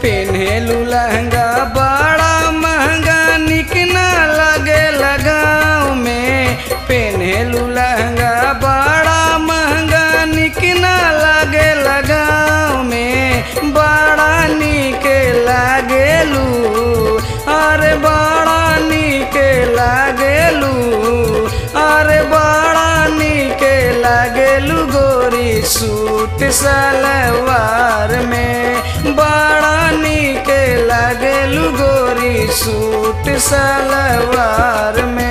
पेन्हेलू लहंगा बड़ा महंगा निक ना लगे लगाव में। पेन्हेलू लहंगा बड़ा महंगा निक ना लगे लगाव में। बड़ा निक लागेलू अरे बड़ा निक लागेलू अरे बड़ा निक लागेलू गोरी सूट सलवार में। बड़ा निक लागेलू गोरी सूट सलवार में।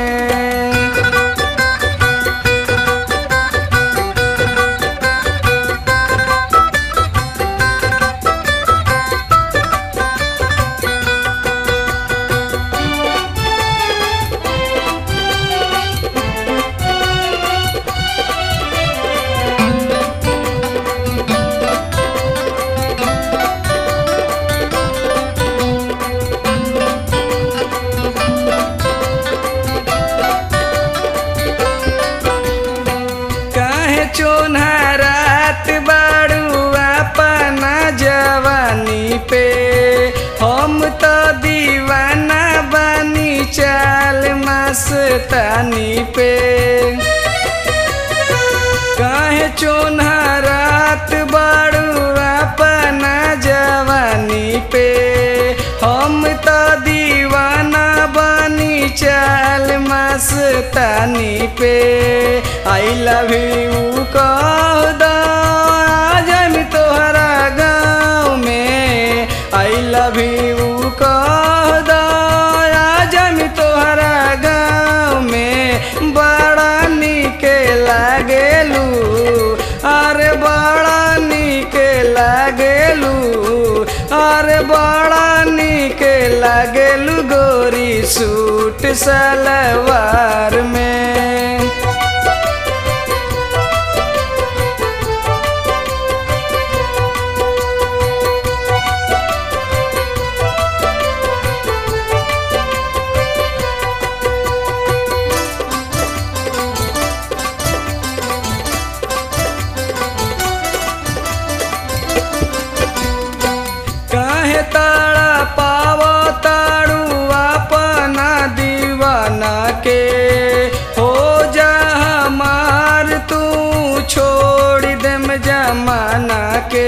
चोन्हरात बाड़ू अपना जवानी पे। हम तो दीवाना बानी चाल मस्तानी पे। काहे चोन्हरात बाड़ू अपना जवानी पे। हम तो दीवाना बानी चाल मस्तानी पे। आई लव यू कह दो आजम तोहरा गाँव में। आई लव यू कह दो आजम तोहरा गाँव में। बड़ा निक लागेलू अरे बड़ा निक लागेलू अरे बड़ा निक लागेलू गोरी सूट सलवार में। काहे ताड़ा पावा ताड़ू अपना दीवाना के। हो जा हमार तू छोड़ देम जमाना के।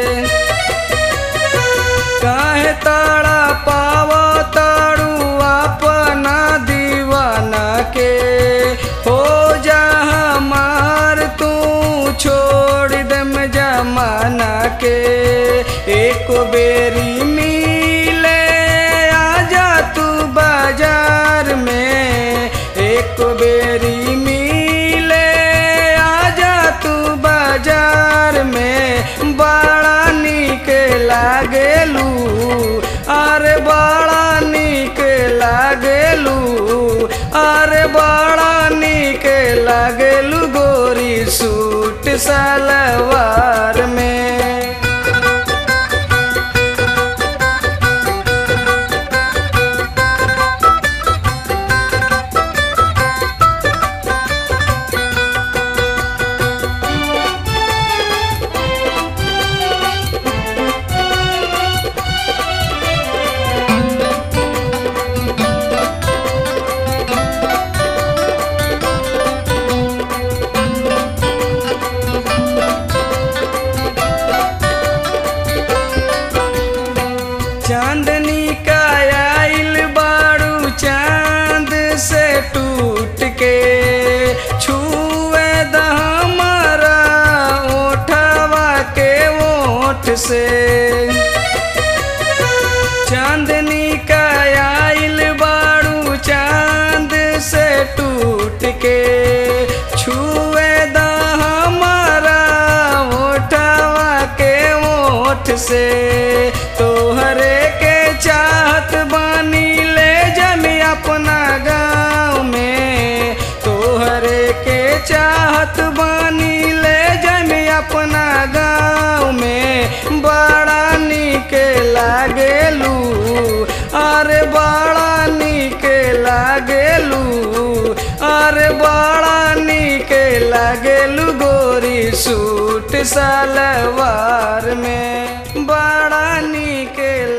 काहे ताड़ा पावा ताड़ू अपना दीवाना के। हो जा हमार तू छोड़ देम जमाना के। एक बेरी मिले आजा तू बाजार में। एक बेरी मिले आजा तू बाजार में। बड़ा निक लागेलू अरे बड़ा निक लागेलू अरे बड़ा निक लागेलू गोरी सूट सलवार में। चांदनी का आइल बाड़ू चांद से टूट के। छुए द हमारा ओठवा के ओठ से। चांदनी का आइल बाड़ू चांद से टूट के। छुए द हमारा ओठवा के ओठ से। तोहरे के चाहत बानी ले जमी अपना गाँव में। तोहरे के चाहत बानी ले जमी अपना गाँव में। बड़ा निक लागेलू अरे बड़ा निक लागेलू अरे बड़ा निक लागेलू गोरी सूट सलवार में। बड़ा निक